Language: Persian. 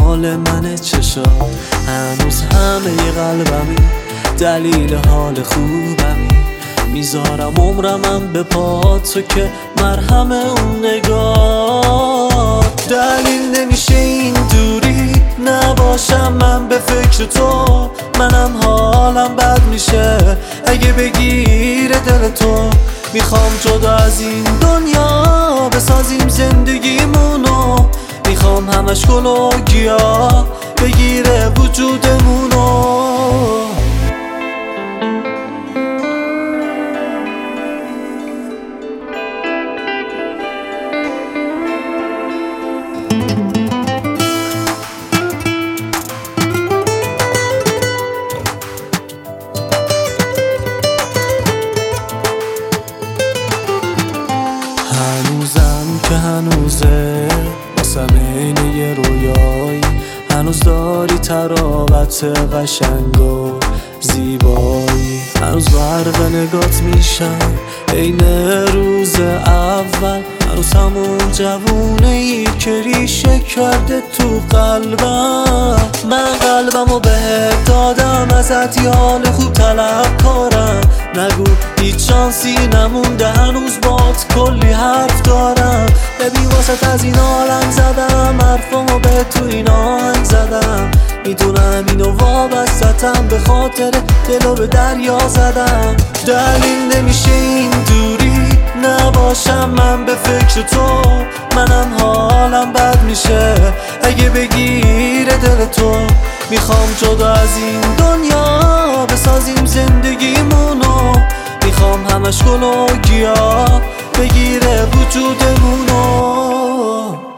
حال من چشات هنوز همه قلبمی، دلیل حال خوبمی. میذارم عمرمم به پات تو که مرهم اون نگاه. دلیل نمیشه این دوری نباشم من به فکر تو، منم حالم بد میشه اگه بگیره دل تو. میخوام جدا از این دنیا بسازیم زندگیمونو، میخوام همش گل و گیاه بگیره وجودمونو. هنوزم که هنوزه واسم عین یه رویایی، هنوز داری تراوت قشنگ و زیبایی. هنوز برق نگات میشم عین روز اول، هنوز همون جوونه‌ای که ریشه کرده تو قلبم. من قلبمو بهت دادم ازت یه حال خوب طلبکارم. نگو هیچ شانسی نمونده هنوز بات کلی حرف دارم. ببین واسه از این عالم زدم حرفامو به تو این آهنگ زدم. میدونم اینو وابستم به خاطر دلو به دریا زدم. دلیل نمیشه این دوری نباشم من به فکر تو، منم حالم بد میشه اگه بگیره دل تو. میخوام جدا از این دنیا بسازیم زندگیمونو، میخوام همش گل و گیاه بگیره وجودمونو.